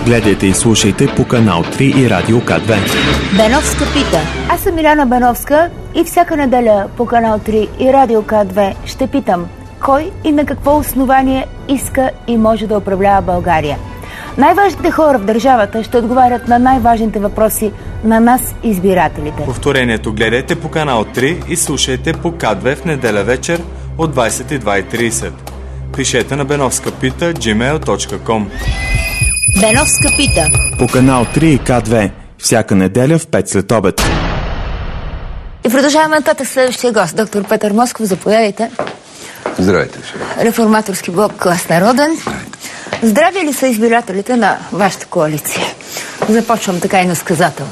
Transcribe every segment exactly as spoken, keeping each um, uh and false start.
Гледайте и слушайте по канал три и Радио К две. Беновска пита. Аз съм Миляна Беновска и всяка неделя по канал три и Радио К две ще питам кой и на какво основание иска и може да управлява България. Най-важните хора в държавата ще отговарят на най-важните въпроси на нас, избирателите. Повторението гледайте по канал три и слушайте по К две в неделя вечер от двадесет и две и тридесет. Пишете на беновска пита точка джимейл точка ком. Беновска пита. По канал три и К две всяка неделя в пет след обед. И продължаваме нататък следващия гост. Доктор Петър Москов, заповядайте. Здравейте. Реформаторски блок Глас народен. Здрави ли са избирателите на вашата коалиция? Започвам така и насказателно.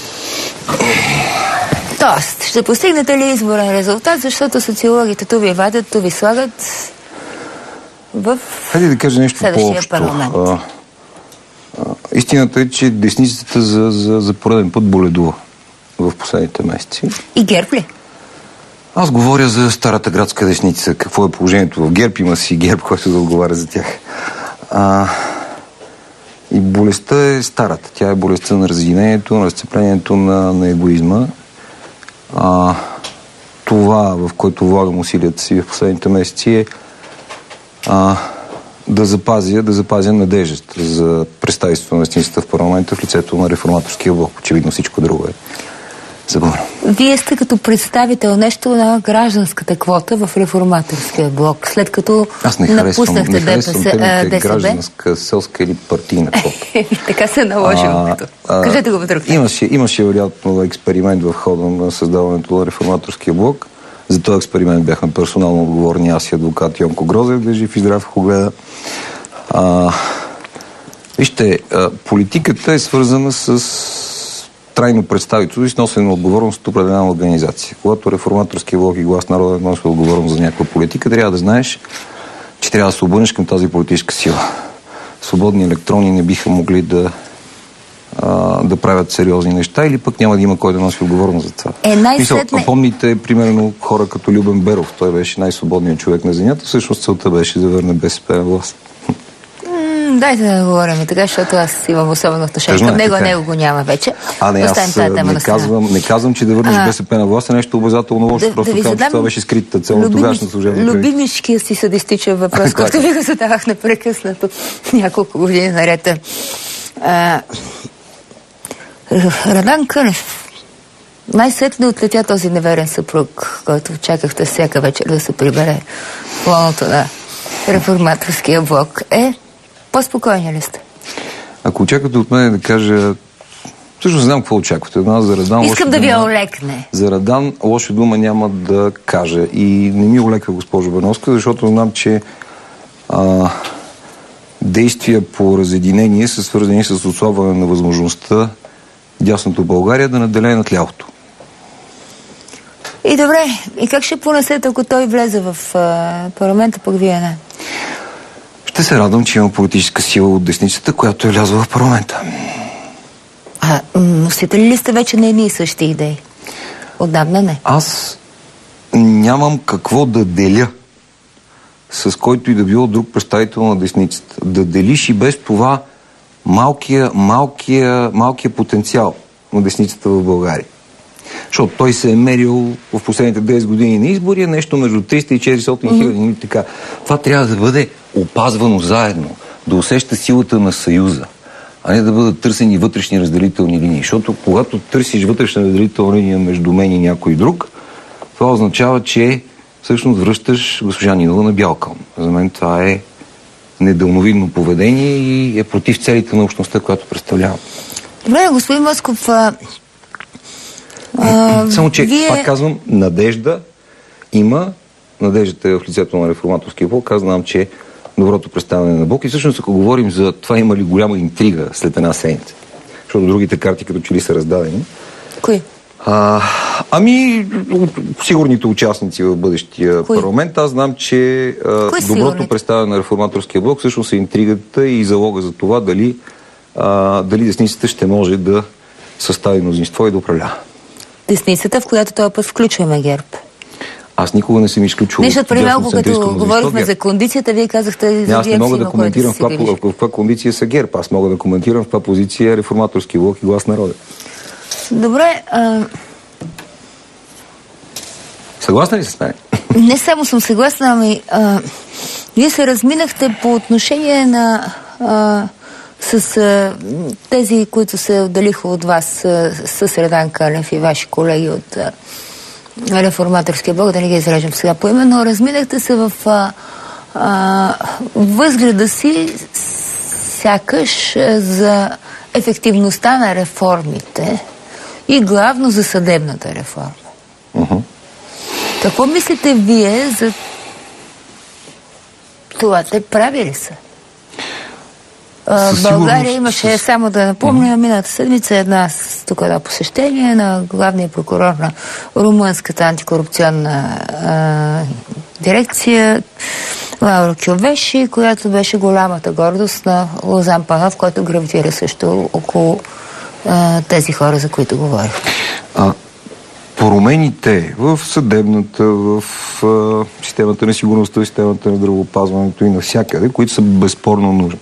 Тоест, ще постигнете ли изборен резултат, защото социологите ту ви вадят, ту ви слагат в Хайде да кажа нещо следващия по-общо. парламент. А, а, истината е, че десницата за, за, за пореден път боледува в последните месеци. И ГЕРБ ли? Аз говоря за старата градска десница. Какво е положението в ГЕРБ? Има си ГЕРБ, който да отговаря за тях. А, и болестта е старата. Тя е болестта на разединението, на разцеплението, на, на егоизма. А, това, в което влагам усилията си в последните месеци е а, да запазя, да запазя надеждата за представителството на десницата в парламента в лицето на реформаторския блок. Очевидно всичко друго е забавно. Вие сте като представител нещо на гражданската квота в реформаторския блок, след като Аз не харесвам, напуснахте не харесвам темите ДСБ. гражданска, селска или партийна квота. Така се наложило. Кажете го по друг. Имаше, имаше вероятно експеримент в хода на създаването на реформаторския блок. За този експеримент бяхме персонално отговорни аз и адвокат Йонко Грозев, да жив и здрав, ако гледа. А, вижте, а, политиката е свързана с трайно представителство и с носене на отговорност от определена организация. Когато реформаторския блок и Глас народен носи отговорност за някаква политика, трябва да знаеш, че трябва да се обърнеш към тази политическа сила. Свободни електрони не биха могли да а, да правят сериозни неща или пък няма да има кой да носи отговорност за това. Е, най-сетне... Помните, примерно, хора като Любен Беров. Той беше най-свободният човек на земята. Всъщност целта беше да върне БСП на власт. Дайте да говорим така, защото аз имам особено отношение към него, а него го няма вече. А не, аз не казвам, не казвам, че да върнеш а, БСП на власт е нещо обязателно лошо. Да, просто да казвам, че това беше скрита цел на тогашна служебна правителство. Любимишкия си съдистичен въпрос, който ви го задавах непрекъснато няколко години наред. А, Радан Кънев. Най-сетне отлетя този неверен съпруг, който чакахте всяка вечер да се прибере в лоното на реформаторския блок. Е, по-спокойни ли сте? Ако очаквате от мен да кажа... Всъщност знам какво очаквате. Но за Радан Искам да ви олекне. За Радан лоша дума няма да кажа. И не ми олеква, госпожо Беновска, защото знам, че а, действия по разединение са свързани с отслабване на възможността дясното България да наделее над лявото. И добре, и как ще понесете, ако той влезе в а, парламента, пък вие не? Ще се радвам, че има политическа сила от десницата, която е влязла в парламента. А носители ли сте вече на едни и същи идеи? Отдавна не. Аз нямам какво да деля с който и да било друг представител на десницата. Да делиш и без това малкия, малкия, малкия потенциал на десницата в България. Защото той се е мерил в последните десет години на избори, нещо между триста и четиристотин хиляди. Mm-hmm. Така. Това трябва да бъде опазвано заедно, да усеща силата на съюза, а не да бъдат търсени вътрешни разделителни линии. Защото когато търсиш вътрешна разделителна линия между мен и някой друг, това означава, че всъщност връщаш госпожа Нинова на бял кон. За мен това е недълновидно поведение и е против целите на общността, която представлявам. Добре, господин Москов, а... А, Само, че, вие... пак казвам, надежда има. Надеждата е в лицето на реформаторския блок. Аз знам, че доброто представяне на блок. И всъщност, ако говорим за това, има ли голяма интрига след една седмица, защото другите карти като че ли са раздадени. Кои? А, ами, сигурните участници в бъдещия Кои? парламент. Аз знам, че а, доброто сигурните? представяне на реформаторския блок всъщност е интригата и залога за това дали, а, дали десницата ще може да състави мнозинство и да управлява. Десницата, в която този път включваме ГЕРБ. Аз никога не съм изключвал. Нещо преди малко, като говорихме за кондицията, вие казахте за Аз не мога да коментирам в каква, в каква кондиция са ГЕРБ. Аз мога да коментирам в каква позиция е Реформаторски блок и Глас народа. Добре. А... Съгласна ли с мен? Не само съм съгласна, ами а, вие се разминахте по отношение на а, с а, тези, които се отделиха от вас, а, с Радан Кънев и ваши колеги от а, Реформаторския блок, да не ги изрежем сега поименно. Разминахте се в а, а, възгледа си сякаш а, за ефективността на реформите и главно за съдебната реформа. Uh-huh. Какво мислите вие за това? Те прави ли са? В България имаше, с... само да напомня, mm-hmm. миналата седмица една тук едно посещение на главния прокурор на румънската антикорупционна а, дирекция Лауро Кьовеши, която беше голямата гордост на Лозан Панов, който гравитира също около а, тези хора, за които говорих. А, промените в съдебната, в а, системата на сигурността, в системата на здравеопазването и навсякъде, които са безспорно нужни.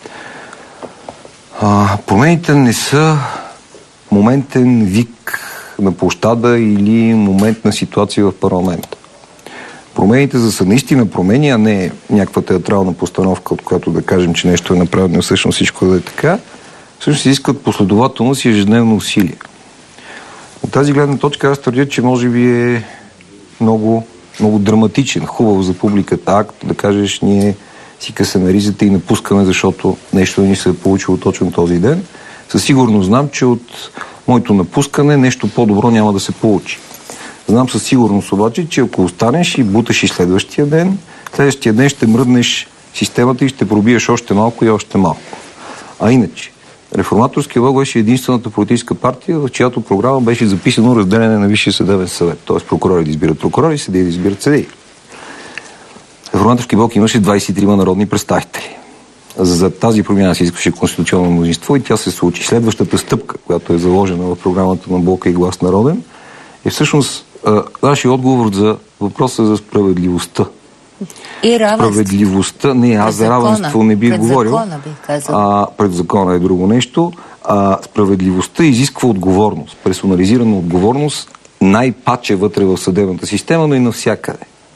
А, промените не са моментен вик на площада или моментна ситуация в парламента. Промените за са наистина промени, а не някаква театрална постановка, от която да кажем, че нещо е направено, всъщност всичко да е така. Всъщност изискват последователност и ежедневно усилие. От тази гледна точка аз твърдя, че може би е много, много драматичен, хубаво за публиката акт, да кажеш, ние си късаме ризата и напускаме, защото нещо ни се е получило точно този ден. Със сигурност знам, че от моето напускане нещо по-добро няма да се получи. Знам със сигурност обаче, че ако останеш и буташ и следващия ден, следващия ден ще мръднеш системата и ще пробиеш още малко и още малко. А иначе, Реформаторския блок беше единствената политическа партия, в чиято програма беше записано разделяне на Висшия съдебен съвет. Т.е. прокурори да избират прокурори, съдии да избират съдии. Реформаторски блок имаше двадесет и трима народни представители. За тази промяна се изискваше конституционно мнозинство и тя се случи. Следващата стъпка, която е заложена в програмата на блока и Глас народен, е всъщност нашия отговор за въпроса за справедливостта. И равенство. Справедливостта, не, аз за равенство не бих пред говорил. Закона, бих казал. А, пред закона е друго нещо. А, справедливостта изисква отговорност, персонализирана отговорност, най-паче вътре в съдебната система, но и навсякъде.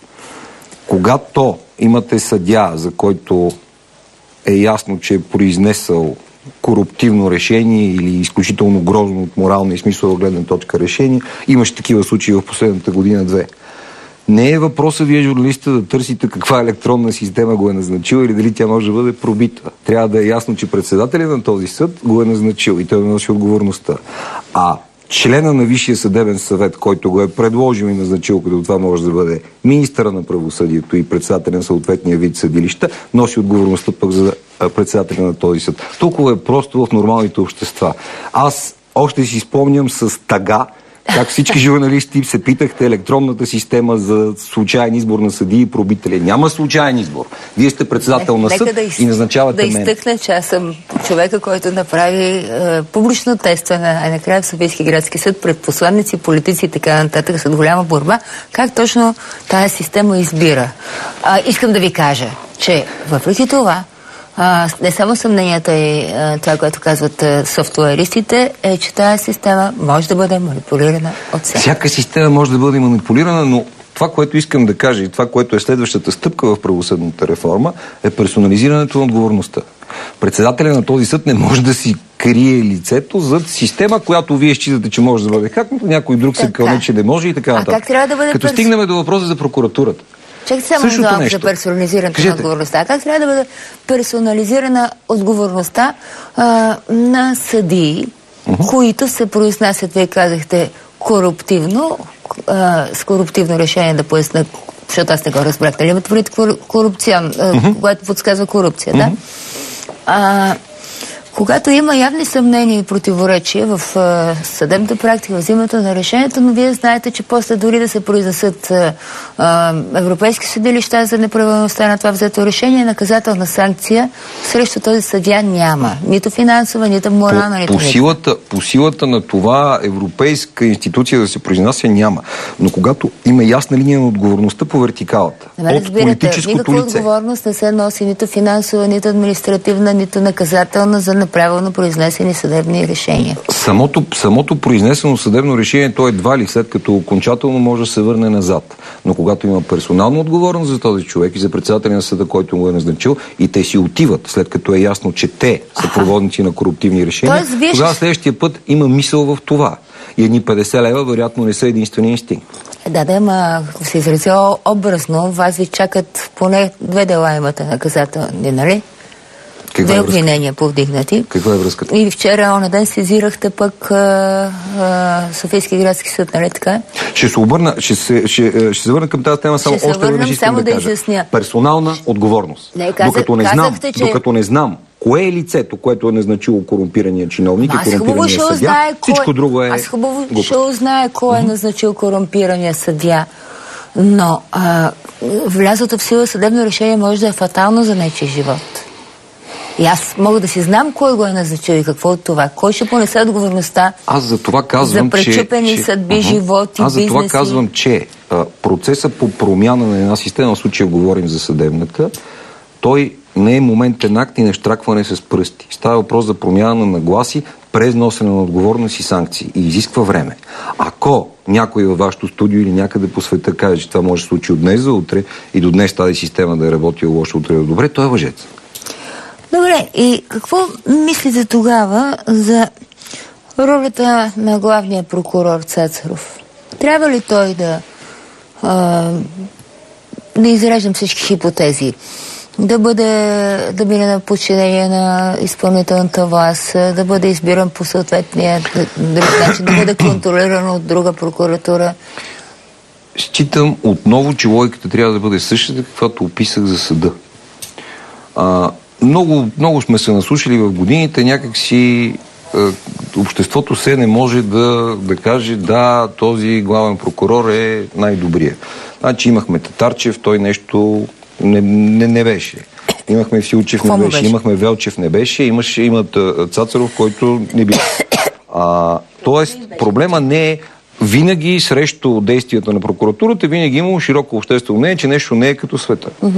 Когато имате съдия, за който е ясно, че е произнесъл коруптивно решение или изключително грозно от морална и смислова гледна точка решение, имаше такива случаи в последната година-две. Не е въпроса вие, журналиста, да търсите каква електронна система го е назначила или дали тя може да бъде пробита. Трябва да е ясно, че председателят на този съд го е назначил и той да носи отговорността. А члена на Висшия съдебен съвет, който го е предложил и назначил, като това може да бъде министъра на правосъдието и председателя на съответния вид съдилища, носи отговорността пък за председателя на този съд. Толкова е просто в нормалните общества. Аз още си спомням с тъга, как всички журналисти се питахте електронната система за случайен избор на съдии и пробители. Няма случайен избор. Вие сте председател на съд да из... и назначавате мен. Да изтъкна, че аз съм човека, който направи е, публично тестване, а накрая в Софийски градски съд пред посланици, политици и така нататък с голяма борба. Как точно тази система избира? А, искам да ви кажа, че въпреки това, А, не само съмненията и а, това, което казват а, софтуеристите, е, че тази система може да бъде манипулирана от всяка. Всяка система може да бъде манипулирана, но това, което искам да кажа и това, което е следващата стъпка в правосъдната реформа, е персонализирането на отговорността. Председателя на този съд не може да си крие лицето зад система, която вие считате, че може да бъде хакнато, някой друг така се кълне, че не може и така нататък. А как трябва да бъде Като перс... стигнем до въпроса за прокуратурата. Чакайте само за, за персонализирането на отговорността. А как трябва да бъде персонализирана отговорността а, на съдии, uh-huh. които се произнасят, вие казахте, коруптивно, а, с коруптивно решение да поясна, защото аз не го разбрах, дали имате предвид корупцион, uh-huh. което подсказва корупция, uh-huh. да? А, Когато има явни съмнения и противоречия в а, съдебната практика, в взимането на решението, но вие знаете, че после дори да се произнесат а, европейски съдилища за неправилността на това взето решение, наказателна санкция срещу този съдия няма. Нито финансова, нито морална, нито по силата, по силата на това европейска институция да се произнася няма. Но когато има ясна линия на отговорността по вертикалата, не, от политическото никаква лице. отговорност не се носи нито финансова, нито административна, нито наказателна за неправилно произнесени съдебни решения. Самото, самото произнесено съдебно решение, то едва ли след като окончателно може да се върне назад. Но когато има персонална отговорност за този човек и за председателя на съда, който го е назначил, и те си отиват, след като е ясно, че те са проводници на коруптивни решения, Тоест, виж... тогава следващия път има мисъл в това. И едни петдесет лева вероятно не са единствения инстинкт. Да, да, ама ако се изразя образно, вас ви чакат поне две дела имате наказателни, нали? Две обвинения повдигнати. Каква е връзката? И вчера, онен ден, сезирахте пък а, а, Софийски градски съд, нали така? Ще се обърна, ще се, ще, ще се върна към тази тема, само ще още веднъж искам да, да кажа. Изясня. Персонална отговорност. Не, казах, докато, не знам, казахте, че... докато не знам кое е лицето, което е назначило корумпирания чиновник и корумпирания съдия, всичко кой... друго е... Аз хубаво глупост. ще узнае кой е назначил корумпирания съдия. Но а, влязото в сила съдебно решение може да е фатално за нечия живот. И аз мога да си знам кой го е назначил и какво от това. Кой ще понесе отговорността аз за това казвам, за пречупени че, съдби, че, животи, аз за това бизнеси. казвам, че а, процеса по промяна на една система, в случая говорим за съдебната, той не е моментен акт и нещракване с пръсти. Става въпрос за промяна на нагласи през носене на отговорност и санкции. И изисква време. Ако някой във вашето студио или някъде по света каже, че това може да се случи от днес за утре и до днес тази система да е работила лошо, утре да е добре, той е лъжец. Добре, и какво мислите тогава за ролята на главния прокурор Цацаров? Трябва ли той да а, да изреждам всички хипотези? Да бъде, да биде на подчинение на изпълнителната власт, да бъде избиран по съответния друг начин, да бъде контролиран от друга прокуратура? Считам отново, че логиката трябва да бъде същата, каквато описах за съда. А, много, много сме се наслушали в годините, някак си е, обществото се не може да, да каже да, този главен прокурор е най-добрия. Значи имахме Татарчев, той нещо не, не, не беше. Имахме Филчев, не беше. беше. Имахме Велчев, не беше. Имаше, имат Цацаров, който не беше. А, тоест, проблема не е винаги срещу действията на прокуратурата, винаги имало широко обществено мнение, че нещо не е като света. Uh-huh.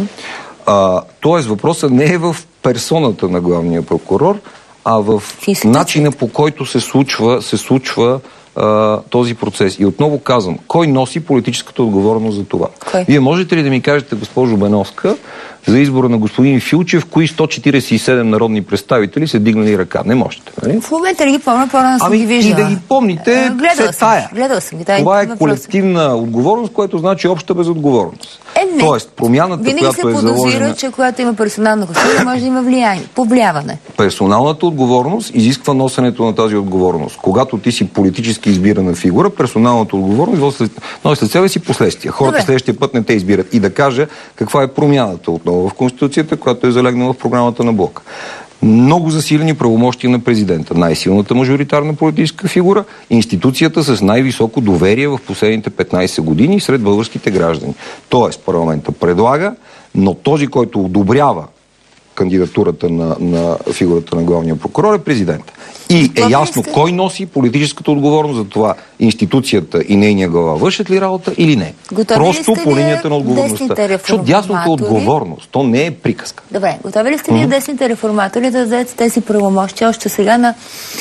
А, тоест, въпросът не е в персоната на главния прокурор, а в начина, по който се случва, се случва а, този процес. И отново казвам, кой носи политическата отговорност за това? Кой? Вие можете ли да ми кажете, госпожо Беновска, за избора на господин Филчев, кои сто четиридесет и седем народни представители са дигнали ръка? Не можете, нали? В момента не ги помня, по-рано съм ами, ги виждала. И да ги помните, гледала се тая. Гледала съм ги. Това е колективна отговорност, което значи обща безотговорност. Е, не. Тоест, промяната, винаги която е заложена... Винаги се подозира, че когато има персонална консулта, може да има влияние, повлияване. Персоналната отговорност изисква носенето на тази отговорност. Когато ти си политически избирана фигура, персоналната отговорност носи след себе си последствия. Хората следващия път не те избират. И да кажа каква е промяната отново в Конституцията, която е залегнала в програмата на Блока. Много засилени правомощия на президента. Най-силната мажоритарна политическа фигура, институцията с най-високо доверие в последните петнайсет години сред българските граждани. Тоест, парламента предлага, но този, който одобрява кандидатурата на, на фигурата на главния прокурор е президента. И е ясно кой носи политическата отговорност за това институцията и нейния глава вършат ли работа или не. Готови Просто по линията на отговорността. Защото дясното отговорност, то не е приказка. Добре, готови ли сте вие mm-hmm. десните реформатори да дадете тези правомощия още сега на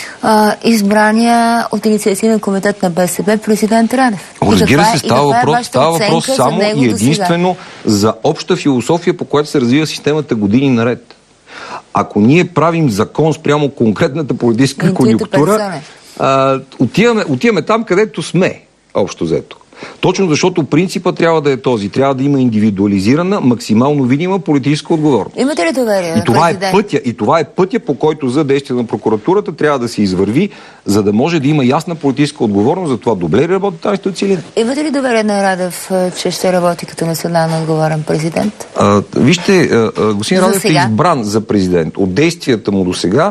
а, избрания от инициативен комитет на БСП президент Радев? Разбира се, става въпрос, става въпрос само и единствено за обща философия, по която се развива системата години наред. Ако ние правим закон спрямо конкретната политическа конюнктура, а, отиваме, отиваме там, където сме, общо взето. Точно защото принципът трябва да е този. Трябва да има индивидуализирана, максимално видима политическа отговорност. Имате ли доверие? И това е пътя, и това е пътя, по който за действие на прокуратурата трябва да се извърви, за да може да има ясна политическа отговорност за това добре ли работи тази институция или не. Имате ли доверие на Радев, че ще работи като национално отговорен президент? А, вижте, господин Радев е избран за президент. От действията му до сега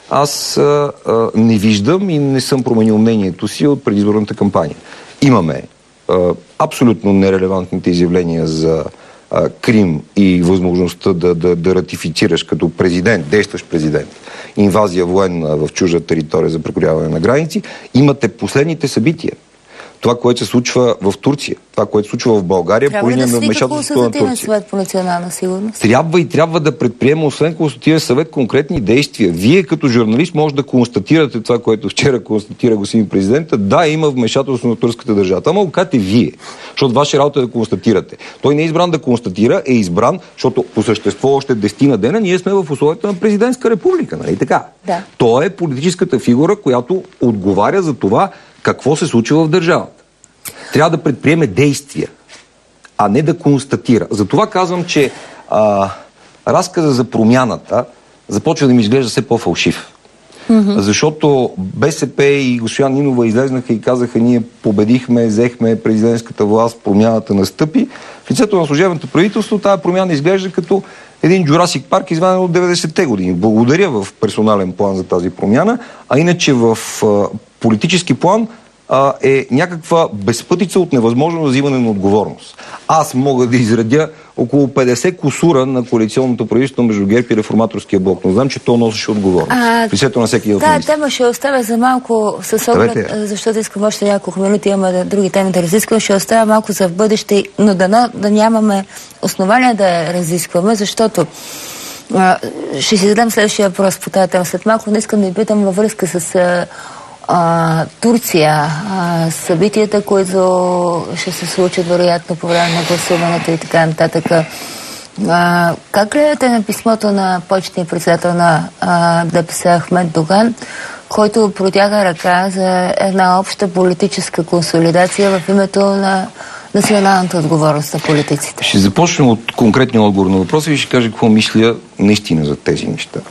аз а, а, не виждам и не съм променил мнението си от предизборната кампания. Имаме а, абсолютно нерелевантните изявления за а, Крим и възможността да, да, да ратифицираш като президент, действащ президент, инвазия военна в чужда територия за прекрояване на граници. Имате последните събития. Това, което се случва в Турция, това, което се случва в България, по линия на вмешателството на Турция. Съвет по национална сигурност? Трябва и трябва да предприема, освен консултативен съвет, конкретни действия. Вие като журналист може да констатирате това, което вчера констатира господин президента. Да, има вмешателство на турската държава. Ама го кажете вие, защото ваша работа е да констатирате. Той не е избран да констатира, е избран, защото по същество още десетина дена ние сме в условията на президентска република, нали така? Да. Той е политическата фигура, която отговаря за това какво се случва в държавата. Трябва да предприеме действия, а не да констатира. Затова казвам, че а, разказа за промяната започва да ми изглежда все по-фалшив. Mm-hmm. Защото БСП и госпожа Нинова излезнаха и казаха: ние победихме, взехме президентската власт, промяната настъпи. В лицето на служебното правителство тази промяна изглежда като един Джурасик парк, изваден от деветдесетте години. Благодаря в персонален план за тази промяна, а иначе в а, политически план а, е някаква безпътица от невъзможно взимане на отговорност. Аз мога да изредя около петдесет кусура на коалиционното правителство между ГЕРБ и Реформаторския блок, но знам, че то носеше отговорност. В лицето на всеки от Да, тема ще оставя за малко с оглед, защото искам още няколко минути, имаме да, други теми да разисквам, ще оставя малко за в бъдеще, но да, да нямаме основания да я разискваме, защото а, ще си задам следващия въпрос по тази тема след малко, но искам да ви питам във връзка с а, а, Турция, а, събитията, които ще се случат вероятно по време на гласуването и така нататък. А, как гледате на писмото на почетния председател на а, ДПС Ахмед Доган, който протяга ръка за една обща политическа консолидация в името на националната отговорност на политиците? Ще започнем от конкретния отговор на въпроса и ще кажа какво мисля наистина за тези неща.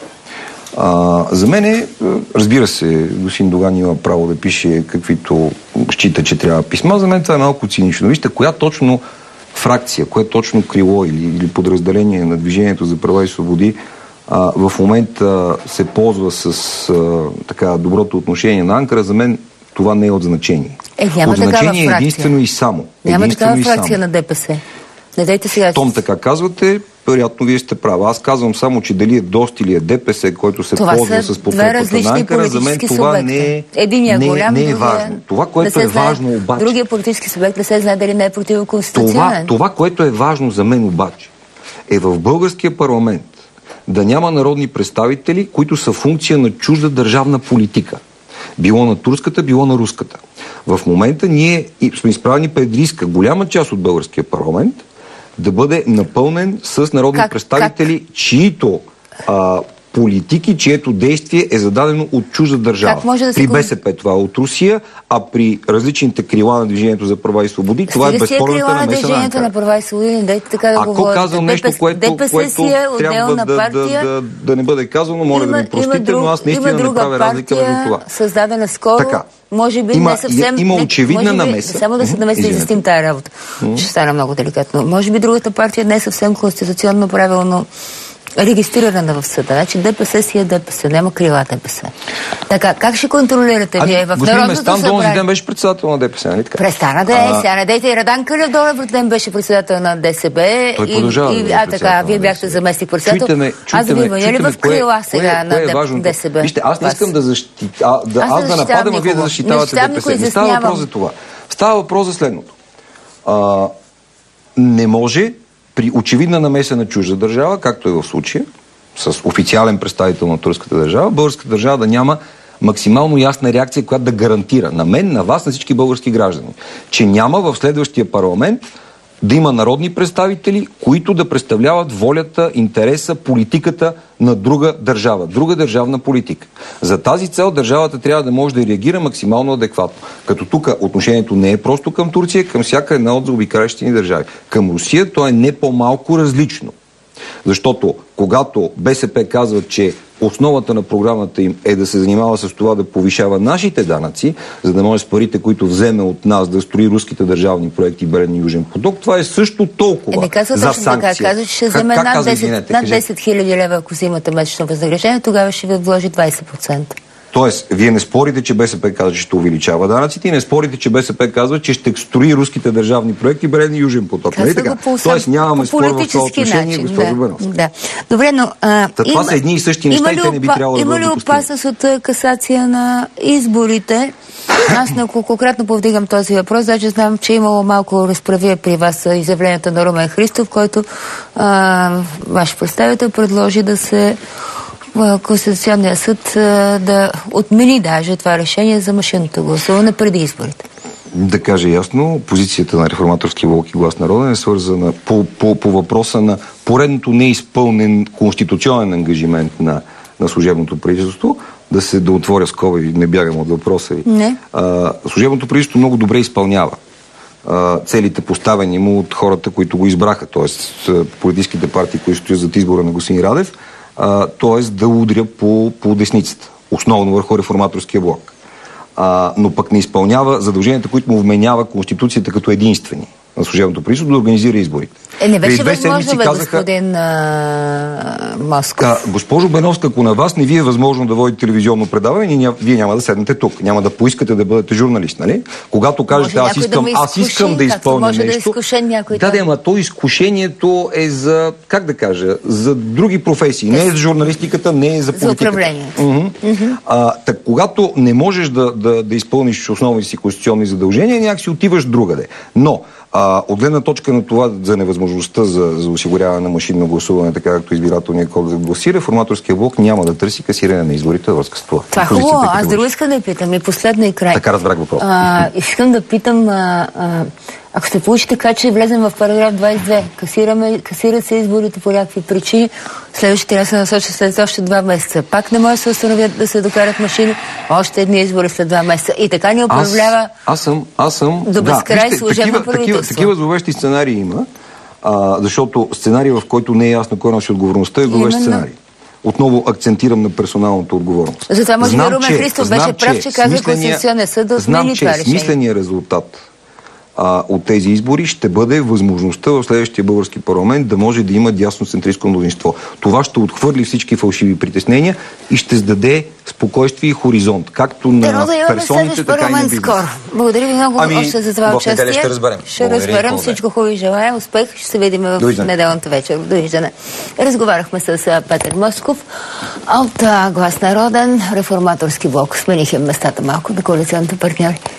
А, за мен е, разбира се, господин Доган има право да пише каквито счита, че трябва писма. За мен това е малко цинично. Вижте, коя точно фракция, кое точно крило или, или подразделение на Движението за права и свободи а, в момента се ползва с а, така доброто отношение на Анкара, за мен това не е от значение. Е, няма от значение е единствено и само. Няма единствено такава фракция на ДПС. Не дайте сега. Том така казвате, вероятно вие сте права. Аз казвам само, че дали е ДОСТ или е ДПС, който се това ползва с подкрепата на Анкара, за мен това субекта. не е, Единия не, голям, не е важно. Това, което е важно обаче... Другия политически субект не се знае дали не е противоконституционен. Това, това, което е важно за мен обаче, е в българския парламент да няма народни представители, които са функция на чужда държавна политика. Било на турската, било на руската. В момента ние сме изправени пред риска, голяма част от българския парламент да бъде напълнен с народни как, представители, как? чието а, политики, чието действие е зададено от чужда държава. Да при БСП това е от Русия, а при различните крила на Движението за права и свободи Стига това е безспорната намеса на Движението на права и свободи, не дайте така да Ако говорите. казвам нещо, което, ДПС което е трябва да, да, да, да не бъде казано, моля има, да ми простите, друг, но аз наистина не правя разлика между това. Създадена скоро, така. Може би има, не съвсем... Има очевидна не, намеса. Би, само да се намеси да изясним тая работа. Mm-hmm. Ще стана много деликатно. Може би другата партия не е съвсем конституционно правилно регистрирана в съда. Значи ДПС си е ДПС, няма крила ДПС. Така, как ще контролирате вие в Народното събрание? Господин Местан ден беше председател на ДПС, нали така? Престана да е, сега не дейте и Радан Кълев долу ден беше председател на ДСБ. Той продължава и, да е А така, вие бяхте заместник председател. Чуйте Аз да ви ваня ли в крила сега на ДСБ? Вижте, аз не искам да защитавам, аз да нападам, а вие да защитавате ДПС. Не става въпрос за това. Става въпрос за следното. Не може при очевидна намеса на чужда държава, както е в случая, с официален представител на турската държава, българската държава да няма максимално ясна реакция, която да гарантира на мен, на вас, на всички български граждани, че няма в следващия парламент да има народни представители, които да представляват волята, интереса, политиката на друга държава, друга държавна политика. За тази цел държавата трябва да може да реагира максимално адекватно. Като тук отношението не е просто към Турция, към всяка една от заобикалящите ни държави. Към Русия то е не по-малко различно. Защото когато БСП казва, че основата на програмата им е да се занимава с това да повишава нашите данъци, за да може с парите, които вземе от нас, да строи руските държавни проекти Белен Южен поток, това е също толкова е, не казва за точно санкция. Така, казва, че ще вземе над, казва, десет, извинете, над десет хиляди лева, ако взимате месечно възнаграждение, тогава ще ви вложи двайсет процента. Тоест, вие не спорите, че БСП казва, че ще увеличава данъците и не спорите, че БСП казва, че ще строи руските държавни проекти Белен и Южен поток. Нали така? По, Тоест, нямаме спор в това отношение, госпожо Беновска. Да. Добре, но... А, Та, това има, са едни и същи неща и те не би трябвало да бъдат Има ли опасност от касация на изборите? Аз неколкократно повдигам този въпрос, значи знам, че имало малко разправие при вас изявлението на Румен Христов, който а, ваш представител предложи да се Конституционния съд да отмени даже това решение за машинното гласуване преди изборите. Да кажа ясно, позицията на Реформаторския блок и Глас народен е свързана по, по, по въпроса на поредното неизпълнен конституционен ангажимент на, на служебното правителство, да се да отворя скоби, не бягам от въпроса ви. Не. А, служебното правителство много добре изпълнява а, целите поставени му от хората, които го избраха, т.е. политическите партии, които стоят зад избора на господин Радев, т.е. да удря по, по десницата, основно върху Реформаторския блок. А, но пък не изпълнява задълженията, които му вменява Конституцията като единствени на служебното правителство да организира изборите. Е, не беше възможно, бе, казаха... господин а... Москов. А, госпожо Беновска, ако на вас не ви е възможно да водите телевизионно предаване, ня... вие няма да седнете тук. Няма да поискате да бъдете журналист, нали? Когато кажете, аз искам, да, аз искам да изпълня може нещо... Да, изкушен някой да, да, ама то изкушението е за, как да кажа, за други професии. Не е за журналистиката, не е за политиката. За управлението. Uh-huh. Uh-huh. А, так, когато не можеш да, да, да изпълниш основните си конституционни задължения, някак си отиваш другаде. Но А, от гледна точка на това за невъзможността за, за осигуряване на машинно гласуване, така както избирателния кодекс гласи, Реформаторския блок няма да търси касиране на изборите във връзка с това. Това е хубаво. Аз друго искам да питам и последно и край. Така разбрах въпрос. А, искам да питам, а, а, ако се получи така, че влезем в параграф двайсет и две, касираме, касират се изборите по някакви причини, следващите трябва да се насочат след още два месеца. Пак не може да се установят да се докарат машини, още едни избори след два месеца. И така ни управлява аз, аз съм, аз съм, до безкрай да, служебно правителство. Такива, такива зловещи сценарии има, а, защото сценарий, в който не е ясно кой носи отговорността, е зловещ сценарий. Отново акцентирам на персоналната отговорност. Затова може би Румен Христов беше прав, че каза Конституционния съд да отмени това решение. Знам, че смисленият резултат а, от тези избори ще бъде възможността в следващия български парламент да може да има дясноцентристко мнозинство. Това ще отхвърли всички фалшиви притеснения и ще сдаде спокойствие и хоризонт, както на да персоните, така и на бизнес. Скоро. Благодаря ви много ами, още за това участие. Ще разберем. Ще разберем. Всичко хубаво и желая. Успех. Ще се видим в неделната вечер. Довиждане. Разговаряхме с Петър Москов от Глас народен, Реформаторски блок. Смениха местата малко на коалиционните партньори.